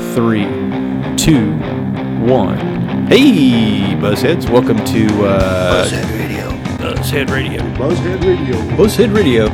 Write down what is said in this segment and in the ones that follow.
3, 2, 1. Hey, Buzzheads! Welcome to Buzzhead Radio. Buzzhead Radio. Buzzhead Radio. Buzzhead Radio.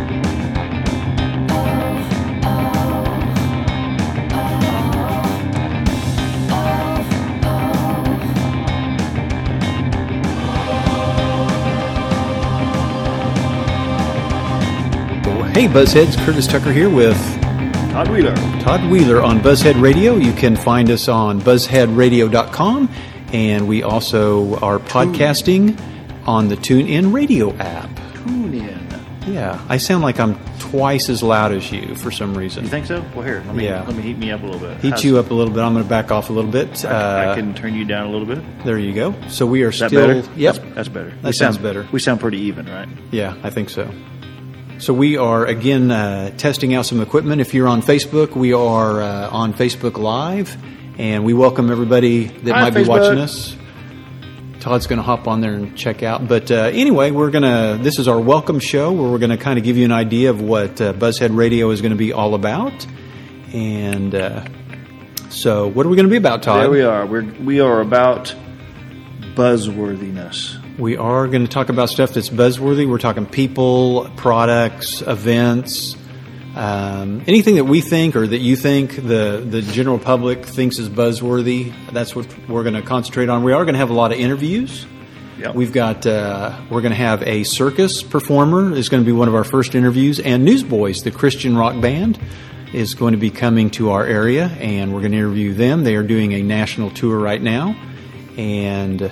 Hey, Buzzheads! Curtis Tucker here with Todd Wheeler. Todd Wheeler on Buzzhead Radio. You can find us on buzzheadradio.com, and we also are podcasting on the TuneIn Radio app. TuneIn. Yeah, I sound like I'm twice as loud as you for some reason. You think so? Well, here, let me heat me up a little bit. Heat you up a little bit. I'm going to back off a little bit. I can turn you down a little bit. There you go. So we are Is that still. better? Yep, That's better. That sounds better. We sound pretty even, right? Yeah, I think so. So we are, again, testing out some equipment. If you're on Facebook, we are on Facebook Live, and we welcome everybody that might be watching us. Todd's going to hop on there and check out. But anyway, this is our welcome show where we're going to kind of give you an idea of what Buzzhead Radio is going to be all about. And so what are we going to be about, Todd? There we are. We are about buzzworthiness. We are going to talk about stuff that's buzzworthy. We're talking people, products, events, anything that we think or that you think the general public thinks is buzzworthy. That's what we're going to concentrate on. We are going to have a lot of interviews. Yep. We're going to have a circus performer is going to be one of our first interviews, and Newsboys, the Christian rock band, is going to be coming to our area, and we're going to interview them. They are doing a national tour right now, and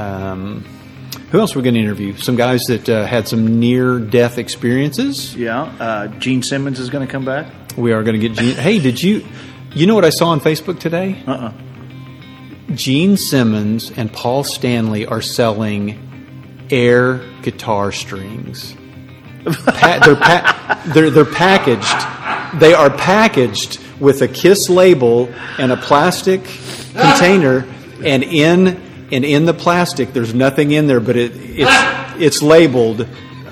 who else are we going to interview? Some guys that had some near-death experiences. Yeah. Gene Simmons is going to come back. We are going to get Gene. Hey, you know what I saw on Facebook today? Gene Simmons and Paul Stanley are selling air guitar strings. They're packaged. They are packaged with a KISS label and a plastic container, and in the plastic, there's nothing in there, but it's labeled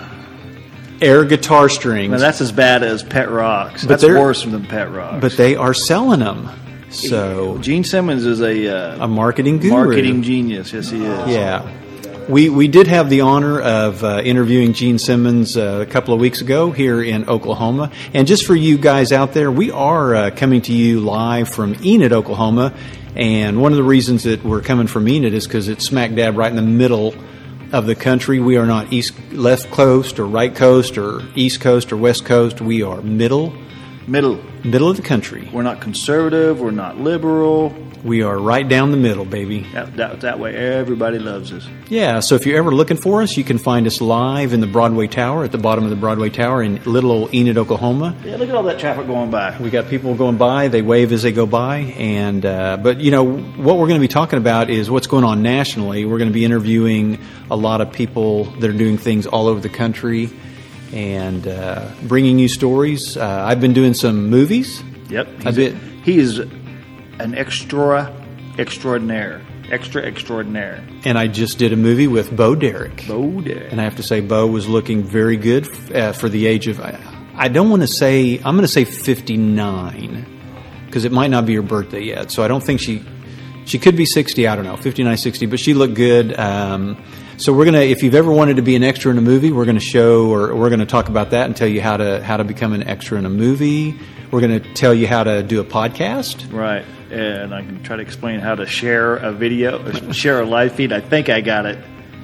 air guitar strings. Now that's as bad as Pet Rocks. That's worse than Pet Rocks. But they are selling them. So Gene Simmons is a marketing guru, marketing genius. Yes, he is. Yeah, we did have the honor of interviewing Gene Simmons a couple of weeks ago here in Oklahoma. And just for you guys out there, we are coming to you live from Enid, Oklahoma. And one of the reasons that we're coming from Enid is because it's smack dab right in the middle of the country. We are not left coast or right coast or east coast or west coast. We are middle of the country. We're not conservative. We're not liberal. We are right down the middle, baby. That way everybody loves us. Yeah, so if you're ever looking for us, you can find us live in the Broadway Tower, at the bottom of the Broadway Tower in little old Enid, Oklahoma. Yeah, look at all that traffic going by. We got people going by. They wave as they go by. And but, what we're going to be talking about is what's going on nationally. We're going to be interviewing a lot of people that are doing things all over the country and bringing you stories. I've been doing some movies. Yep. He is an extraordinaire. And I just did a movie with Bo Derek. And I have to say, Bo was looking very good for the age of, I don't want to say, I'm going to say 59, because it might not be her birthday yet. So I don't think she could be 60, I don't know, 59, 60, but she looked good. So we're going to, if you've ever wanted to be an extra in a movie, we're going to talk about that and tell you how to become an extra in a movie. We're going to tell you how to do a podcast. Right. And I can try to explain how to share a video, share a live feed. I think I got it.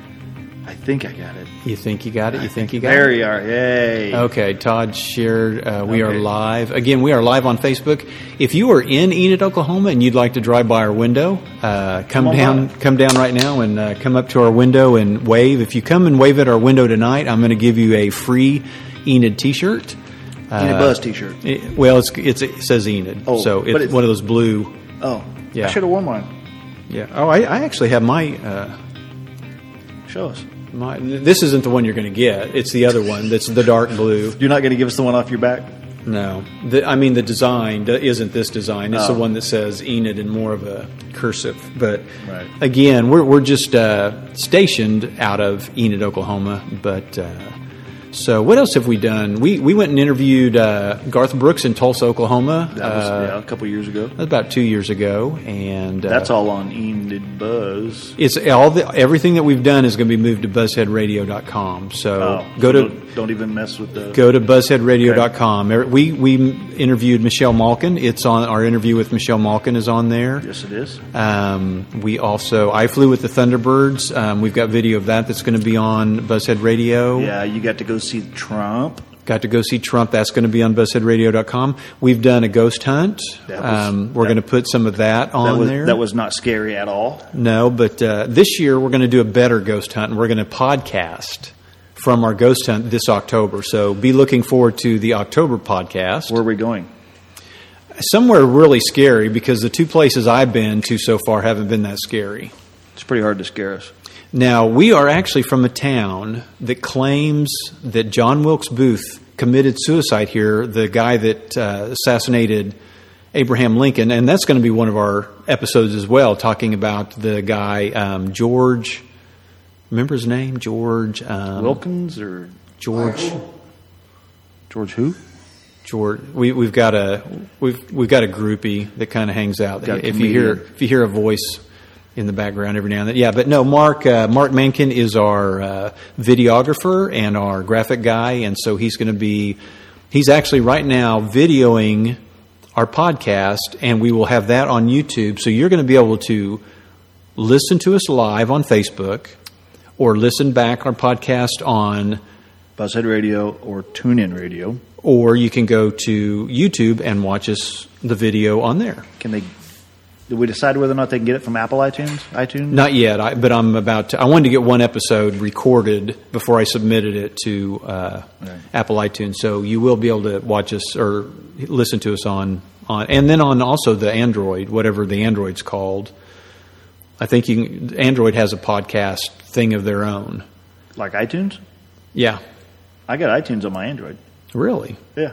You think you got it? There you are. Yay. Okay, Todd shared. We are live. Again, we are live on Facebook. If you are in Enid, Oklahoma, and you'd like to drive by our window, come down right now and come up to our window and wave. If you come and wave at our window tonight, I'm going to give you a free Enid T-shirt. Enid Buzz T-shirt. It says Enid, so it's one of those blue. Oh, yeah. I should have worn mine. Yeah. Oh, I actually have my. Show us. This isn't the one you're going to get. It's the other one. That's the dark blue. You're not going to give us the one off your back? No. The design isn't this design. It's the one that says Enid in more of a cursive. But again, we're just stationed out of Enid, Oklahoma. But So what else have we done? We went and interviewed Garth Brooks in Tulsa, Oklahoma. That was a couple years ago. About 2 years ago, and that's all on Enid Buzz. It's everything that we've done is going to be moved to buzzheadradio.com. So don't even mess with the. Go to buzzheadradio.com. Okay. We interviewed Michelle Malkin. It's on our interview with Michelle Malkin is on there. Yes, it is. We also I Flew with the Thunderbirds. We've got video of that's going to be on Buzzhead Radio. Yeah, you got to go see Trump. Got to go see Trump. That's going to be on buzzheadradio.com. We've done a ghost hunt. We're going to put some of that on there. That was not scary at all. No, but this year we're going to do a better ghost hunt, and we're going to podcast from our ghost hunt this October. So be looking forward to the October podcast. Where are we going? Somewhere really scary, because the two places I've been to so far haven't been that scary. It's pretty hard to scare us. Now, we are actually from a town that claims that John Wilkes Booth committed suicide here, the guy that assassinated Abraham Lincoln, and that's going to be one of our episodes as well, talking about the guy, George, remember his name? George... Wilkins or... George who? George. We've got a groupie that kind of hangs out. If you hear a voice in the background every now and then. Yeah, but no, Mark Mankin is our videographer and our graphic guy, and so he's actually right now videoing our podcast, and we will have that on YouTube, so you're going to be able to listen to us live on Facebook or listen back our podcast on Buzzhead Radio or TuneIn Radio. Or you can go to YouTube and watch the video on there. Did we decide whether or not they can get it from Apple iTunes? Not yet, but I'm about to. I wanted to get one episode recorded before I submitted it to Apple iTunes. So you will be able to watch us or listen to us on and then on also the Android, whatever the Android's called. I think Android has a podcast thing of their own. Like iTunes? Yeah. I got iTunes on my Android. Really? Yeah.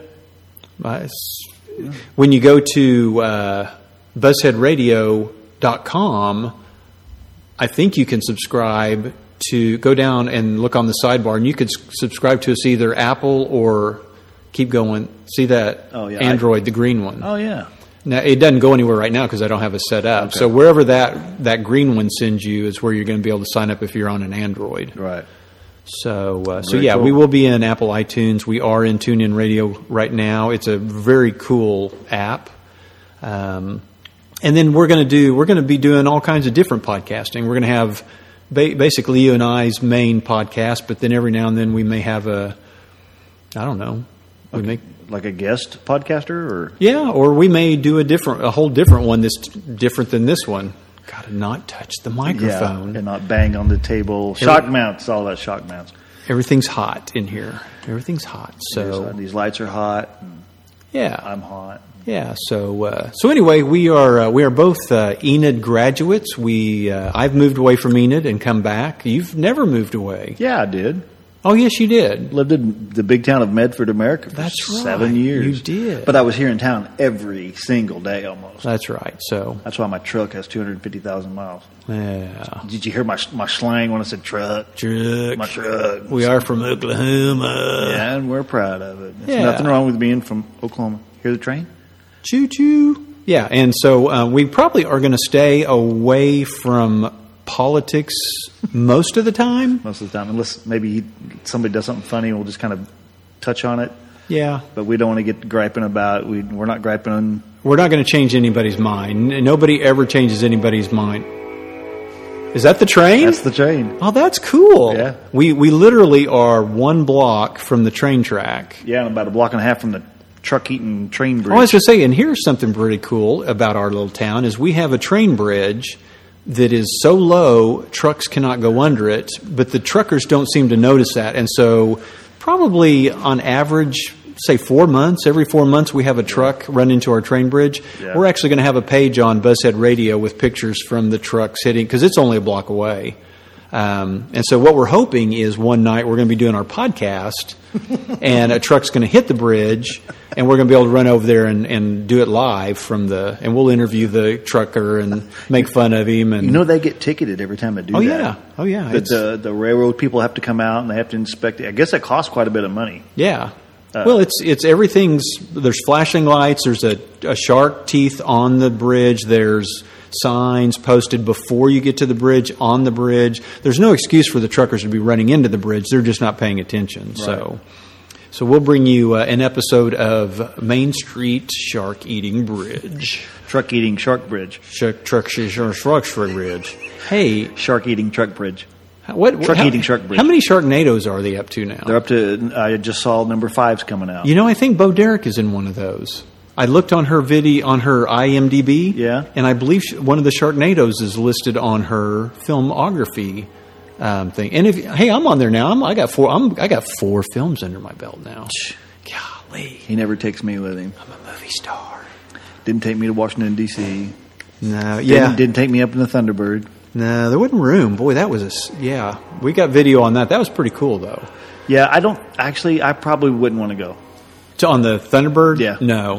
When you go to buzzheadradio.com, I think you can subscribe to go down and look on the sidebar, and you could subscribe to us either Apple or keep going. See that Android, the green one? Oh, yeah. Now, it doesn't go anywhere right now because I don't have it set up. Okay. So wherever that green one sends you is where you're going to be able to sign up if you're on an Android. Right. So cool. We will be in Apple iTunes. We are in TuneIn Radio right now. It's a very cool app. And then we're going to be doing all kinds of different podcasting. We're going to have basically you and I's main podcast, but then every now and then we may have like a guest podcaster, or we may do a whole different one that's different than this one. Got to not touch the microphone and not bang on the table. Shock mounts, all that shock mounts. Everything's hot in here. Everything's hot. So these lights are hot. Yeah, I'm hot. Yeah, so anyway, we are both Enid graduates. I've moved away from Enid and come back. You've never moved away. Yeah, I did. Oh, yes, you did. Lived in the big town of Medford, America for 7 years. You did. But I was here in town every single day almost. That's right. So that's why my truck has 250,000 miles. Yeah. Did you hear my slang when I said truck? Truck. My truck. We are from Oklahoma. Yeah, and we're proud of it. There's nothing wrong with being from Oklahoma. Hear the train? Choo-choo. Yeah, and so we probably are going to stay away from politics most of the time. Most of the time, unless maybe somebody does something funny, we'll just kind of touch on it. Yeah. But we don't want to get griping about we're not griping on... We're not going to change anybody's mind. Nobody ever changes anybody's mind. Is that the train? That's the train. Oh, that's cool. Yeah. We literally are 1 block from the train track. Yeah, and about 1.5 blocks from the truck-eating train bridge. Oh, I was going to say, and here's something pretty cool about our little town, is we have a train bridge that is so low, trucks cannot go under it, but the truckers don't seem to notice that. And so probably on average, say 4 months, every 4 months we have a truck run into our train bridge. Yeah. We're actually going to have a page on Buzzhead Radio with pictures from the trucks hitting, because it's only a block away. And so what we're hoping is one night we're going to be doing our podcast and a truck's going to hit the bridge and we're going to be able to run over there and do it live from and we'll interview the trucker and make fun of him. And they get ticketed every time they do that. Oh yeah. The railroad people have to come out and they have to inspect it. I guess that costs quite a bit of money. Yeah. Well, it's everything's. There's flashing lights. There's a shark teeth on the bridge. There's signs posted before you get to the bridge, on the bridge. There's no excuse for the truckers to be running into the bridge. They're just not paying attention. Right. So we'll bring you an episode of Main Street Shark Eating Bridge. Truck Eating Shark Bridge. Shark Bridge. Hey. Shark Eating Truck Bridge. Eating Shark Bridge. How many Sharknadoes are they up to now? They're up to, I just saw number 5's coming out. I think Bo Derek is in one of those. I looked on her on her IMDb. Yeah. And I believe one of the Sharknadoes is listed on her filmography thing. And I'm on there now. I got 4 films under my belt now. Golly. He never takes me with him. I'm a movie star. Didn't take me to Washington, D.C. No, yeah. Didn't take me up in the Thunderbird. No, there wasn't room. Boy, that was we got video on that. That was pretty cool, though. Yeah, I probably wouldn't want to go. So on the Thunderbird? Yeah. No.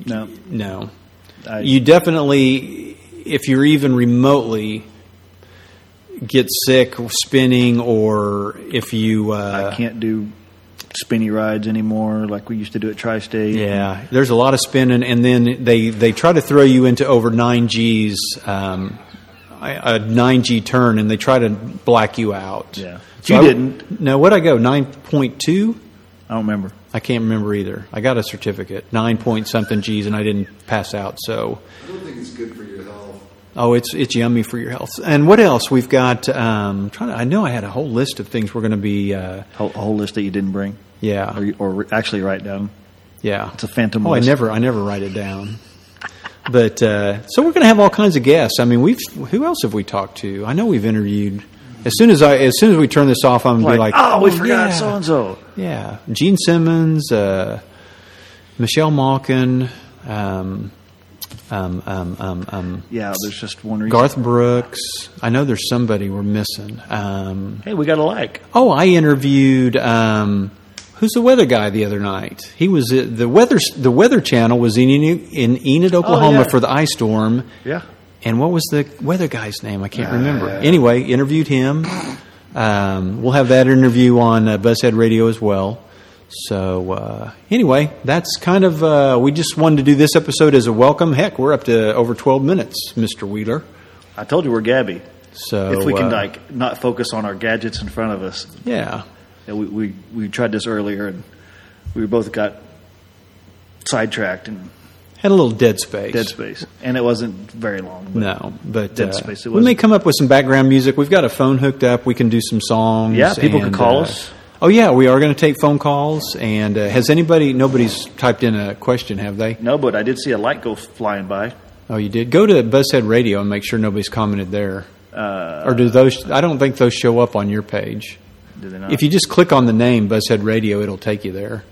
You definitely, if you're even remotely get sick spinning, or if you... I can't do spinny rides anymore like we used to do at Tri-State. Yeah, there's a lot of spinning, and then they try to throw you into over 9Gs, a 9G turn, and they try to black you out. Yeah. So you didn't. No, what'd I go, 9.2? I don't remember. I can't remember either. I got a certificate, 9-point-something Gs, and I didn't pass out. So I don't think it's good for your health. Oh, it's yummy for your health. And what else we've got? I know I had a whole list of things we're going to be. A whole list that you didn't bring. Yeah, or actually write down. Yeah, it's a phantom. list. I never write it down. But so we're going to have all kinds of guests. I mean, who else have we talked to? I know we've interviewed. As soon as we turn this off, I'm going to be like, oh, we forgot so and so. Yeah, Gene Simmons, Michelle Malkin. Yeah, there's just one reason. Garth Brooks. I know there's somebody we're missing. Hey, we got a like. Oh, I interviewed. Who's the weather guy the other night? He was the Weather Channel was in Enid, Oklahoma for the ice storm. Yeah. And what was the weather guy's name? I can't remember. Anyway, interviewed him. We'll have that interview on Buzzhead Radio as well. So anyway, that's kind of we just wanted to do this episode as a welcome. Heck, we're up to over 12 minutes, Mr. Wheeler. I told you we're Gabby. So if we can not focus on our gadgets in front of us. Yeah. We tried this earlier and we both got sidetracked and had a little dead space. And it wasn't very long. But dead space. We may come up with some background music. We've got a phone hooked up. We can do some songs. Yeah, people can call us. Oh, yeah, we are going to take phone calls. And nobody's typed in a question, have they? No, but I did see a light go flying by. Oh, you did? Go to Buzzhead Radio and make sure nobody's commented there. Or do those? I don't think those show up on your page. Do they not? If you just click on the name, Buzzhead Radio, it'll take you there.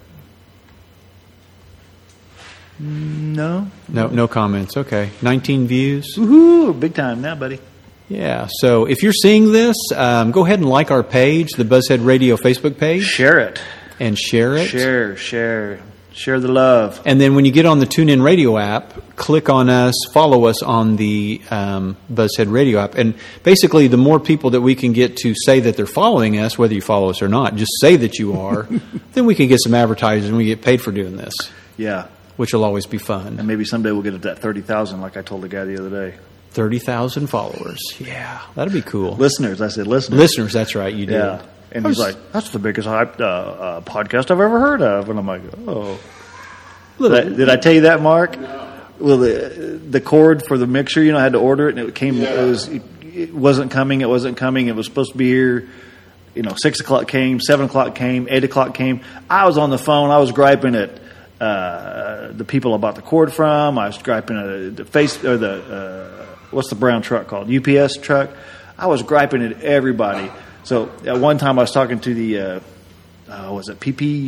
No comments. Okay, 19 views. Woohoo! Big time now, buddy. Yeah. So if you're seeing this, go ahead and like our page, the Buzzhead Radio Facebook page. Share it. And share it. Share the love. And then when you get on the TuneIn Radio app, click on us, follow us on the Buzzhead Radio app. And basically, the more people that we can get to say that they're following us, whether you follow us or not, just say that you are, then we can get some advertisers and we get paid for doing this. Yeah. Which will always be fun. And maybe someday we'll get to that 30,000 like I told the guy the other day. 30,000 followers. Yeah, that'd be cool. Listeners, I said listeners. Listeners, that's right, you did. Yeah. And he's like, that's the biggest podcast I've ever heard of. And I'm like, oh. Did I tell you that, Mark? No. Well, the cord for the mixer, I had to order it, and it came. Yeah. It wasn't coming. It wasn't coming. It was supposed to be here. 6 o'clock came, 7 o'clock came, 8 o'clock came. I was on the phone. I was griping at the people I bought the cord from. I was griping at what's the brown truck called? UPS truck. I was griping at everybody. So at one time I was talking to the was it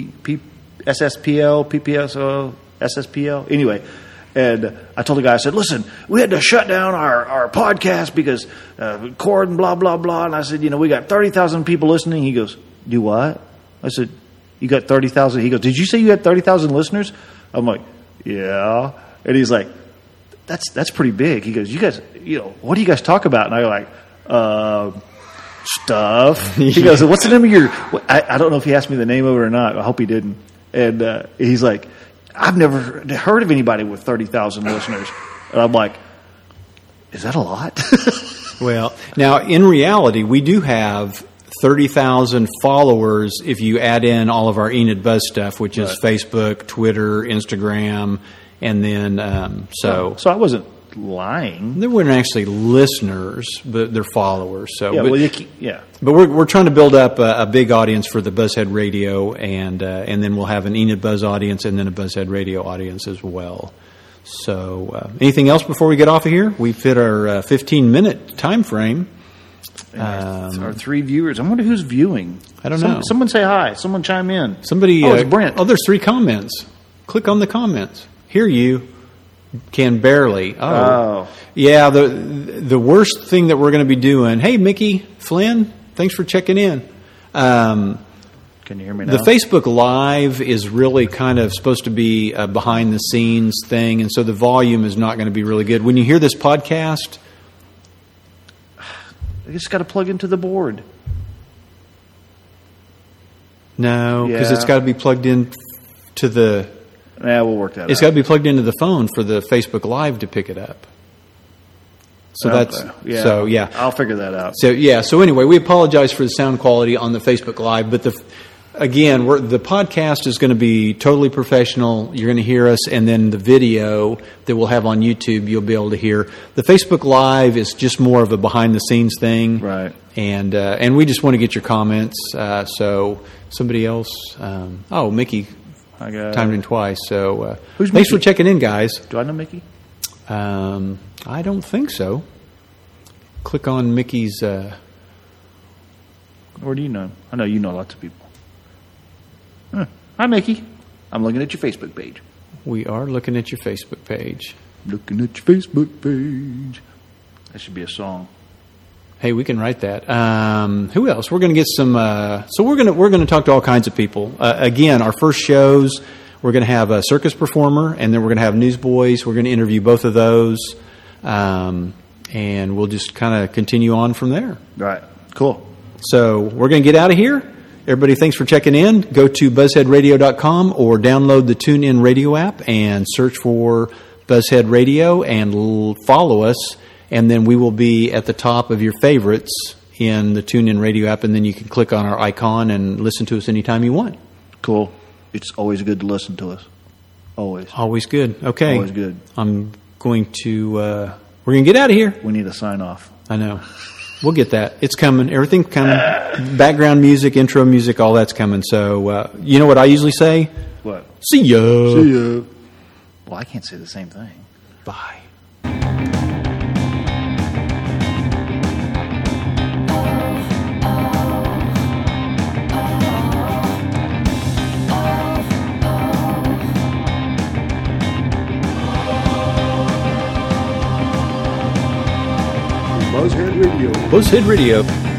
SSPL, PPSO, SSPL? Anyway, and I told the guy, I said, listen, we had to shut down our podcast because cord and blah, blah, blah. And I said, we got 30,000 people listening. He goes, do what? I said, you got 30,000? He goes, did you say you had 30,000 listeners? I'm like, yeah. And he's like, that's pretty big. He goes, you guys, what do you guys talk about? And I go like, stuff. He goes, what's the name of your, I don't know if he asked me the name of it or not. I hope he didn't. And he's like, I've never heard of anybody with 30,000 listeners. And I'm like, is that a lot? Well, now in reality, we do have 30,000 followers if you add in all of our Enid Buzz stuff, which is Facebook, Twitter, Instagram, and then so I wasn't lying. They weren't actually listeners, but they're followers. So, yeah, but we're trying to build up a big audience for the Buzzhead Radio, and then we'll have an Enid Buzz audience, and then a Buzzhead Radio audience as well. So, anything else before we get off of here? We've hit our 15-minute time frame. Our 3 viewers. I wonder who's viewing. I don't know. Someone say hi. Someone chime in. Somebody. It's Brent. Oh, there's 3 comments. Click on the comments. Hear you. Can barely. Oh. Yeah, the worst thing that we're going to be doing. Hey, Mickey Flynn, thanks for checking in. Can you hear me now? The Facebook Live is really kind of supposed to be a behind-the-scenes thing, and so the volume is not going to be really good. When you hear this podcast, I just got to plug into the board. No, because it's got to be plugged in to the... Yeah, we'll work that out. It's got to be plugged into the phone for the Facebook Live to pick it up. So So I'll figure that out. So anyway, we apologize for the sound quality on the Facebook Live, but the podcast is going to be totally professional. You're going to hear us, and then the video that we'll have on YouTube, you'll be able to hear. The Facebook Live is just more of a behind-the-scenes thing, right? And we just want to get your comments. So somebody else, Mickey, timed in twice. So who's thanks Mickey? for checking in, guys. Do I know Mickey? I don't think so. Click on Mickey's. Or do you know? I know you know lots of people. Hi, Mickey. I'm looking at your Facebook page. We are looking at your Facebook page. Looking at your Facebook page. That should be a song. Hey, we can write that. Who else? We're going to get some. So we're going to talk to all kinds of people. Again, our first shows, we're going to have a circus performer, and then we're going to have newsboys. We're going to interview both of those, and we'll just kind of continue on from there. Right. Cool. So we're going to get out of here. Everybody, thanks for checking in. Go to buzzheadradio.com or download the TuneIn Radio app and search for Buzzhead Radio and follow us. And then we will be at the top of your favorites in the TuneIn Radio app, and then you can click on our icon and listen to us anytime you want. Cool. It's always good to listen to us. Always. Always good. Okay. Always good. I'm going to... we're going to get out of here. We need a sign-off. I know. We'll get that. It's coming. Everything's coming. Background music, intro music, all that's coming. So, you know what I usually say? What? See ya. See ya. Well, I can't say the same thing. Bye. Buzzhead Radio. Buzzhead Radio.